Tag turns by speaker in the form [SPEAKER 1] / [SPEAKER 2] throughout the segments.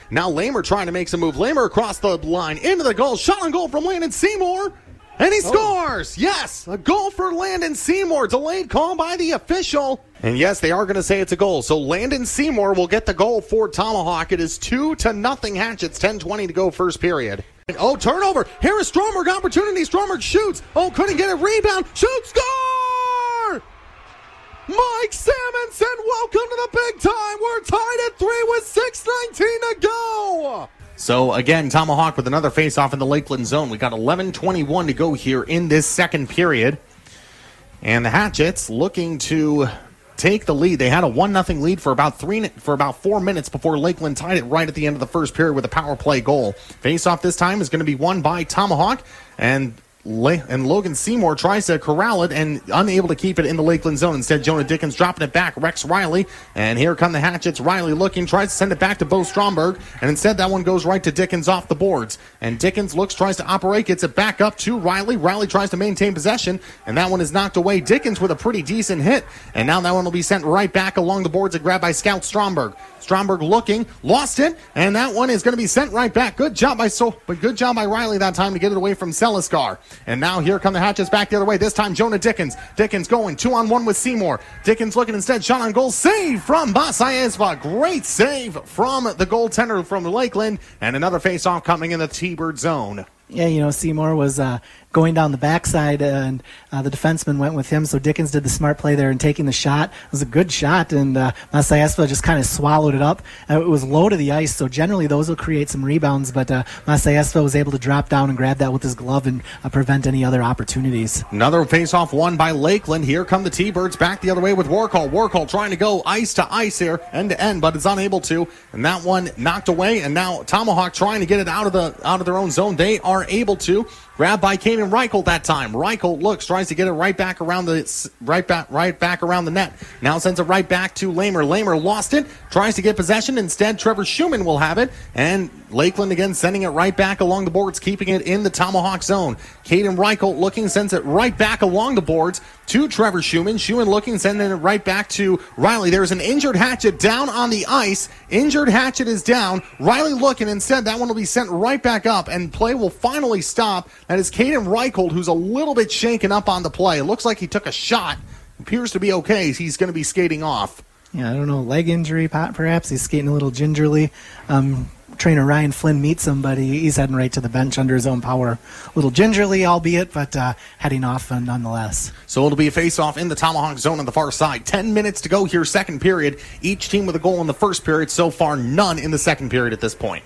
[SPEAKER 1] Now Lamer trying to make some move. Lamer across the line, into the goal. Shot on goal from Landon Seymour. And he scores! Yes, a goal for Landon Seymour. Delayed call by the official. And yes, they are going to say it's a goal. So Landon Seymour will get the goal for Tomahawk. It is 2-0 Hatchets. 10:20 to go first period. Oh, turnover. Here is Stromberg. Opportunity. Stromberg shoots. Oh, couldn't get a rebound. Shoots. Score! Mike Samuelson, welcome to the big time. We're tied at 3 with 6:19 to go. So, again, Tomahawk with another face-off in the Lakeland zone. We got 11:21 to go here in this second period. And the Hatchets looking to take the lead. They had a 1-0 lead for about 4 minutes before Lakeland tied it right at the end of the first period with a power play goal. Face-off this time is going to be won by Tomahawk, and Logan Seymour tries to corral it and unable to keep it in the Lakeland zone. Instead, Jonah Dickens dropping it back. Rex Riley, and here come the Hatchets. Riley looking, tries to send it back to Bo Stromberg, and instead that one goes right to Dickens off the boards. And Dickens looks, tries to operate, gets it back up to Riley. Riley tries to maintain possession, and that one is knocked away. Dickens with a pretty decent hit, and now that one will be sent right back along the boards and grabbed by Scout Stromberg. Stromberg looking, lost it, and that one is going to be sent right back. Good job by Riley that time to get it away from Seliskar. And now here come the Hatchets back the other way. This time Jonah Dickens. Dickens going 2-on-1 with Seymour. Dickens looking instead. Shot on goal. Save from Basayesva. Great save from the goaltender from Lakeland. And another face-off coming in the T-Bird zone.
[SPEAKER 2] Yeah, Seymour was going down the backside, and the defenseman went with him, so Dickens did the smart play there and taking the shot. It was a good shot, and Masayesva just kind of swallowed it up. It was low to the ice, so generally those will create some rebounds, but Masayesva was able to drop down and grab that with his glove and prevent any other opportunities.
[SPEAKER 1] Another face-off won by Lakeland. Here come the T-Birds back the other way with Warcall. Warcall trying to go ice to ice here, end to end, but it's unable to, and that one knocked away, and now Tomahawk trying to get it out of their own zone. They are able to. Grabbed by Kaden Reichelt that time. Reichelt looks, tries to get it right back around the net. Now sends it right back to Lamer. Lamer lost it, tries to get possession. Instead, Trevor Schumann will have it, and Lakeland again sending it right back along the boards, keeping it in the Tomahawk zone. Kaden Reichelt looking, sends it right back along the boards to Trevor Schumann. Schumann looking, sending it right back to Riley. There's an injured Hatchet down on the ice. Injured Hatchet is down. Riley looking, instead that one will be sent right back up, and play will finally stop. That is Kaden Reichelt, who's a little bit shaken up on the play. It looks like he took a shot. Appears to be okay. He's going to be skating off.
[SPEAKER 2] Yeah, I don't know, leg injury perhaps. He's skating a little gingerly. Trainer Ryan Flynn meets him, but he's heading right to the bench under his own power. A little gingerly, albeit, but heading off nonetheless.
[SPEAKER 1] So it'll be a face-off in the Tomahawk zone on the far side. 10 minutes to go here, second period. Each team with a goal in the first period. So far, none in the second period at this point.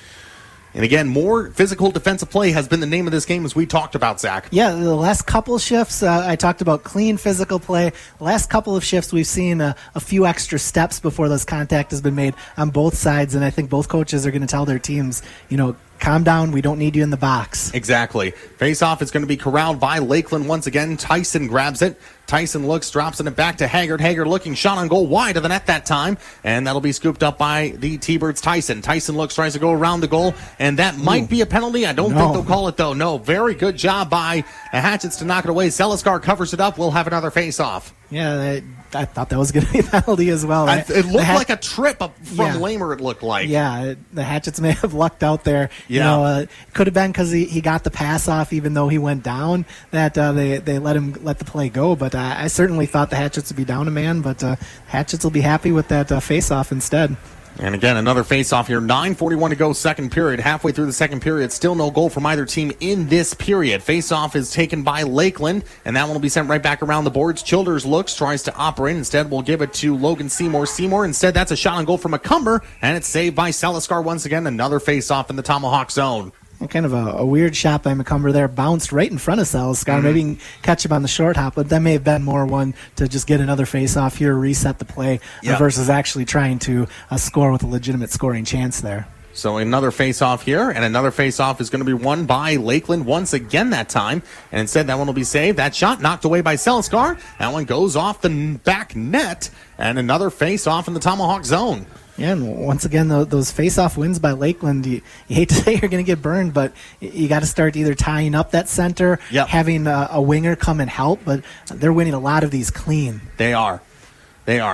[SPEAKER 1] And again, more physical defensive play has been the name of this game, as we talked about, Zach.
[SPEAKER 2] Yeah, the last couple shifts, I talked about clean physical play. The last couple of shifts, we've seen a few extra steps before those contact has been made on both sides, and I think both coaches are going to tell their teams, calm down, we don't need you in the box.
[SPEAKER 1] Exactly. Face-off is going to be corralled by Lakeland once again. Tyson grabs it. Tyson looks, drops it back to Haggard. Haggard looking, shot on goal wide of the net that time, and that'll be scooped up by the T-Birds. Tyson looks, tries to go around the goal, and that might be a penalty. I don't think they'll call it, though. No, very good job by the Hatchets to knock it away. Seliskar covers it up. We'll have another face-off.
[SPEAKER 2] Yeah, I thought that was going to be a penalty as well.
[SPEAKER 1] It looked like a trip from Lamer, it looked like.
[SPEAKER 2] Yeah, the Hatchets may have lucked out there.
[SPEAKER 1] Yeah.
[SPEAKER 2] It could have been because he got the pass off even though he went down, that they let the play go. But I certainly thought the Hatchets would be down a man, but Hatchets will be happy with that face-off instead.
[SPEAKER 1] And again, another face-off here. 9:41 to go, second period. Halfway through the second period, still no goal from either team in this period. Face-off is taken by Lakeland, and that one will be sent right back around the boards. Childers looks, tries to operate. Instead, we'll give it to Logan Seymour. Instead, that's a shot on goal from McCumber, and it's saved by Seliskar once again. Another face-off in the Tomahawk zone.
[SPEAKER 2] Kind of a weird shot by McCumber there, bounced right in front of Seliskar. Maybe he can catch him on the short hop, but that may have been more one to just get another face-off here, reset the play, versus actually trying to score with a legitimate scoring chance there.
[SPEAKER 1] So another face-off here, and another face-off is going to be won by Lakeland once again that time. And instead, that one will be saved. That shot knocked away by Seliskar. That one goes off the back net, and another face-off in the Tomahawk zone.
[SPEAKER 2] Yeah, and once again, those face-off wins by Lakeland, you hate to say you're going to get burned, but you got to start either tying up that center, having a winger come and help, but they're winning a lot of these clean.
[SPEAKER 1] They are.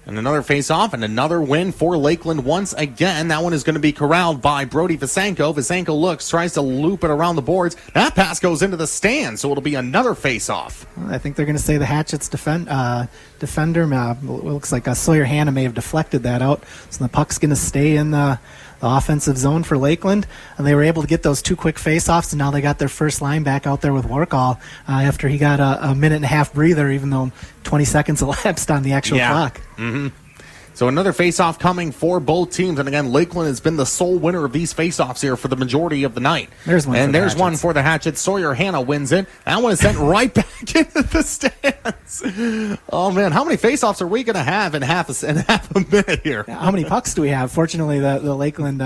[SPEAKER 1] And another face-off and another win for Lakeland once again. That one is going to be corralled by Brody Visenko. Visenko looks, tries to loop it around the boards. That pass goes into the stand, so it'll be another face-off.
[SPEAKER 2] I think they're going to say the Hatchets defender, looks like Sawyer Hanna may have deflected that out. So the puck's going to stay in the offensive zone for Lakeland. And they were able to get those two quick face-offs, and now they got their first line back out there with Warkall after he got a minute-and-a-half breather, even though 20 seconds elapsed on the actual clock.
[SPEAKER 1] Mm-hmm. So another face-off coming for both teams. And again, Lakeland has been the sole winner of these face-offs here for the majority of the night.
[SPEAKER 2] There's one
[SPEAKER 1] for the Hatchets. Sawyer Hanna wins it. That one is sent right back into the stands. Oh, man. How many face-offs are we going to have in half a minute here?
[SPEAKER 2] How many pucks do we have? Fortunately, the Lakeland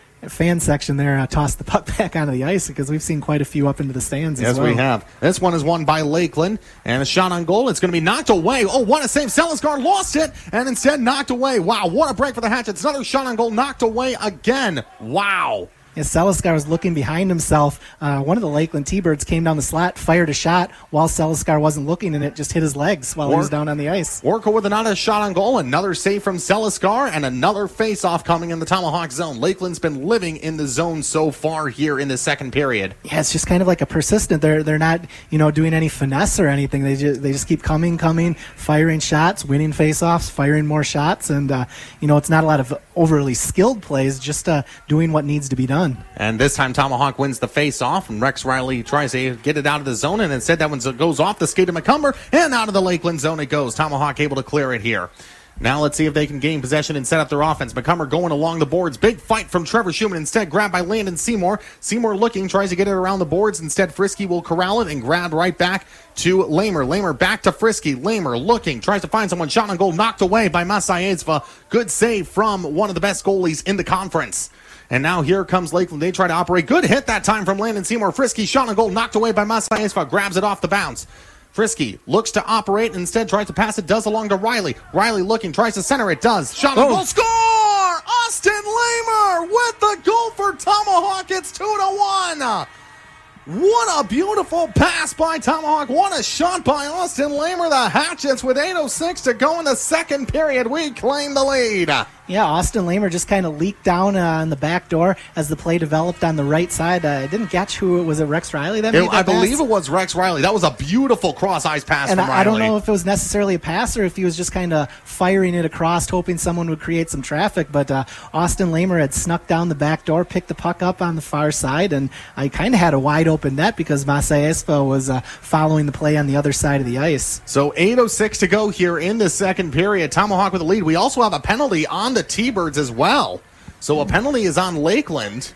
[SPEAKER 2] fan section there tossed the puck back onto the ice because we've seen quite a few up into the stands as well.
[SPEAKER 1] Yes, we have. This one is won by Lakeland, and a shot on goal. It's going to be knocked away. Oh, what a save. Seliskar lost it and instead knocked away. Wow, what a break for the Hatchets. Another shot on goal knocked away again. Wow.
[SPEAKER 2] As Seliskar was looking behind himself, one of the Lakeland T-Birds came down the slot, fired a shot while Seliskar wasn't looking, and it just hit his legs while he was down on the ice.
[SPEAKER 1] Orko with another shot on goal, another save from Seliskar, and another face-off coming in the Tomahawk zone. Lakeland's been living in the zone so far here in the second period.
[SPEAKER 2] Yeah, it's just kind of like a persistent. They're not, doing any finesse or anything. They just keep coming, firing shots, winning face-offs, firing more shots, and it's not a lot of overly skilled plays, just doing what needs to be done.
[SPEAKER 1] And this time Tomahawk wins the face-off, and Rex Riley tries to get it out of the zone, and instead that one goes off the skate of McCumber, and out of the Lakeland zone it goes. Tomahawk able to clear it here. Now let's see if they can gain possession and set up their offense. McCumber going along the boards. Big fight from Trevor Schumann. Instead grabbed by Landon Seymour. Seymour looking, tries to get it around the boards. Instead Frisky will corral it and grab right back to Lamer. Lamer back to Frisky. Lamer looking, tries to find someone. Shot on goal knocked away by Masayezva. Good save from one of the best goalies in the conference. And now here comes Lakeland. They try to operate. Good hit that time from Landon Seymour. Frisky shot on goal knocked away by Masayezva. Grabs it off the bounce. Frisky looks to operate, instead tries to pass it, does along to Riley. Riley looking, tries to center it, does. Shot on goal, score! Austin Lamer with the goal for Tomahawk. It's 2-1. What a beautiful pass by Tomahawk. What a shot by Austin Lamer. The Hatchets with 8:06 to go in the second period. We claim the lead.
[SPEAKER 2] Yeah, Austin Lamer just kind of leaked down on the back door as the play developed on the right side. I didn't catch who it was. It Rex Riley that made that
[SPEAKER 1] I
[SPEAKER 2] pass?
[SPEAKER 1] believe it was Rex Riley. That was a beautiful cross-ice pass from Riley.
[SPEAKER 2] I don't know if it was necessarily a pass or if he was just kind of firing it across, hoping someone would create some traffic. But Austin Lamer had snuck down the back door, picked the puck up on the far side, and I kind of had a wide-open net because Masayezva was following the play on the other side of the ice.
[SPEAKER 1] So 8:06 to go here in the second period. Tomahawk with the lead. We also have a penalty on the T-Birds as well. So a penalty is on Lakeland.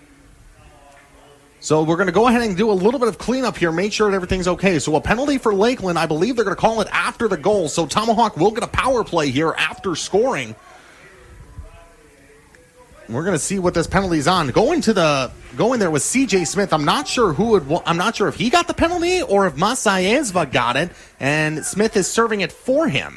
[SPEAKER 1] So we're going to go ahead and do a little bit of cleanup here, make sure that everything's okay. So a penalty for Lakeland. I believe they're going to call it after the goal. So Tomahawk will get a power play here after scoring. We're going to see what this penalty's on. Going there was CJ Smith. I'm not sure I'm not sure if he got the penalty or if Masayezva got it, and Smith is serving it for him.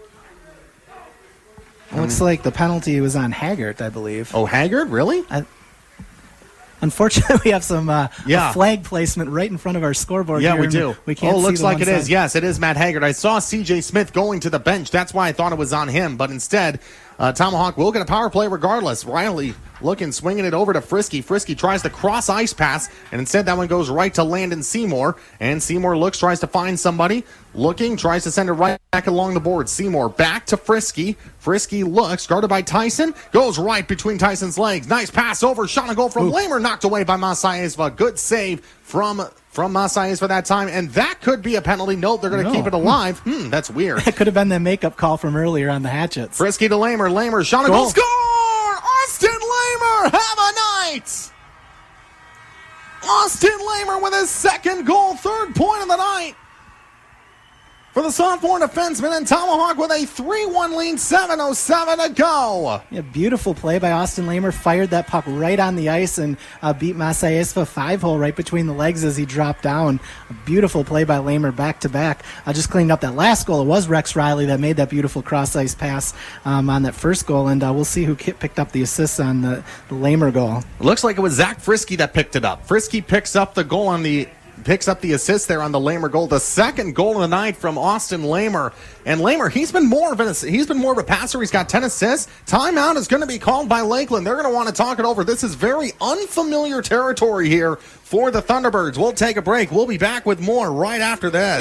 [SPEAKER 2] Looks like the penalty was on Haggart, I believe.
[SPEAKER 1] Oh, Haggart? Really?
[SPEAKER 2] Unfortunately, we have some a flag placement right in front of our scoreboard.
[SPEAKER 1] Yeah,
[SPEAKER 2] here.
[SPEAKER 1] we do.
[SPEAKER 2] We can't see
[SPEAKER 1] looks
[SPEAKER 2] the
[SPEAKER 1] like
[SPEAKER 2] one
[SPEAKER 1] it
[SPEAKER 2] side.
[SPEAKER 1] is. Yes, it is Matt Haggart. I saw C.J. Smith going to the bench. That's why I thought it was on him. But instead, Tomahawk will get a power play regardless. Riley looking, swinging it over to Frisky. Frisky tries the cross-ice pass, and instead that one goes right to Landon Seymour. And Seymour looks, tries to find somebody. Looking, tries to send it right back along the board. Seymour back to Frisky. Frisky looks, guarded by Tyson. Goes right between Tyson's legs. Nice pass over. Shot on goal from Lamer. Knocked away by Masayezva. Good save from Masayezva that time. And that could be a penalty. Nope, they're going to keep it alive. That's weird.
[SPEAKER 2] That could have been the makeup call from earlier on the Hatchets.
[SPEAKER 1] Frisky to Lamer. Lamer, shot on goal. Score! Austin Lamer, have a night! Austin Lamer with his second goal, third point of the night for the sophomore defenseman, and Tomahawk with a 3-1 lead, 7:07 to go.
[SPEAKER 2] Yeah, beautiful play by Austin Lamer. Fired that puck right on the ice and beat Masayezva 5-hole right between the legs as he dropped down. A beautiful play by Lamer back-to-back. Just cleaned up that last goal. It was Rex Riley that made that beautiful cross-ice pass on that first goal, and we'll see who picked up the assists on the Lamer goal.
[SPEAKER 1] It looks like it was Zach Frisky that picked it up. Frisky picks up the goal on the picks up the assist there on the Lamer goal. The second goal of the night from Austin Lamer. And Lamer, he's been more of a passer. He's got 10 assists. Timeout is going to be called by Lakeland. They're going to want to talk it over. This is very unfamiliar territory here for the Thunderbirds. We'll take a break. We'll be back with more right after this.